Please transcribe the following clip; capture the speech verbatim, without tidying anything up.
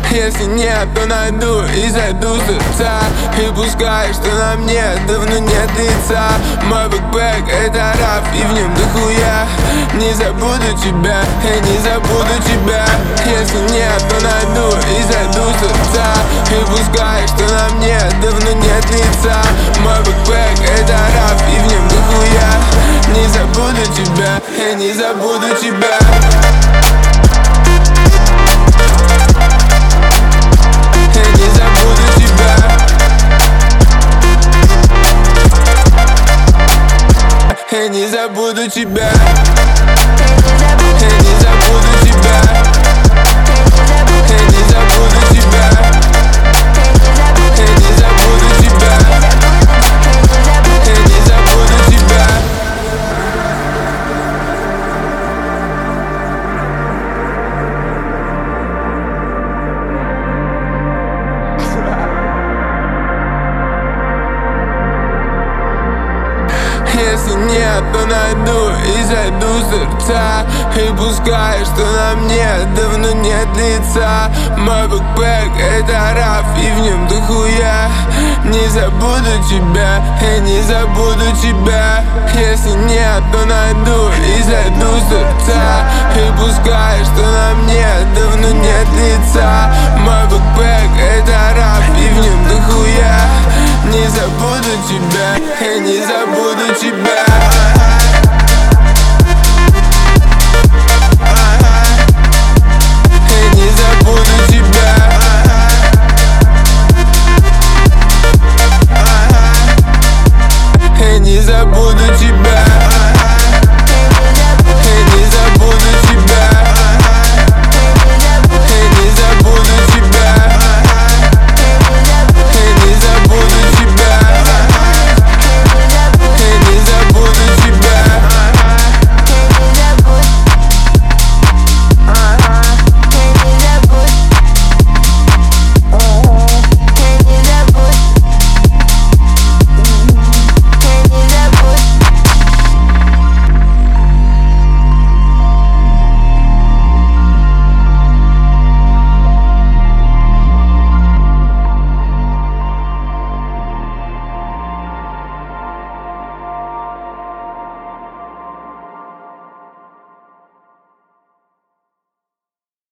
Если нет, то найду и зайду с сердца. И пускай, что на мне давно нет лица. Мой бэкпэк — это раф, и в нем дохуя. Не забуду тебя, я не забуду тебя. Если нет, то найду и зайду с сердца. И пускай, что на мне давно нет лица. Мой бэкпэк — это раф, и в нем дохуя. Не забуду тебя, я не забуду тебя. Я не забуду тебя. Я не забуду тебя. Я не забуду тебя. Я не забуду тебя. Я не забуду тебя. Если нет, то найду и зайду с сердца. И пускай, что на мне давно нет лица. Мой бэкпэк — это раф, и в нем дохуя. Не забуду тебя, я не забуду тебя. Если нет, то найду и зайду с сердца. И пускай, что на мне давно нет лица. Мой бэкпэк — это раф, и в нем дохуя. Не забуду тебя, я не забуду тебя.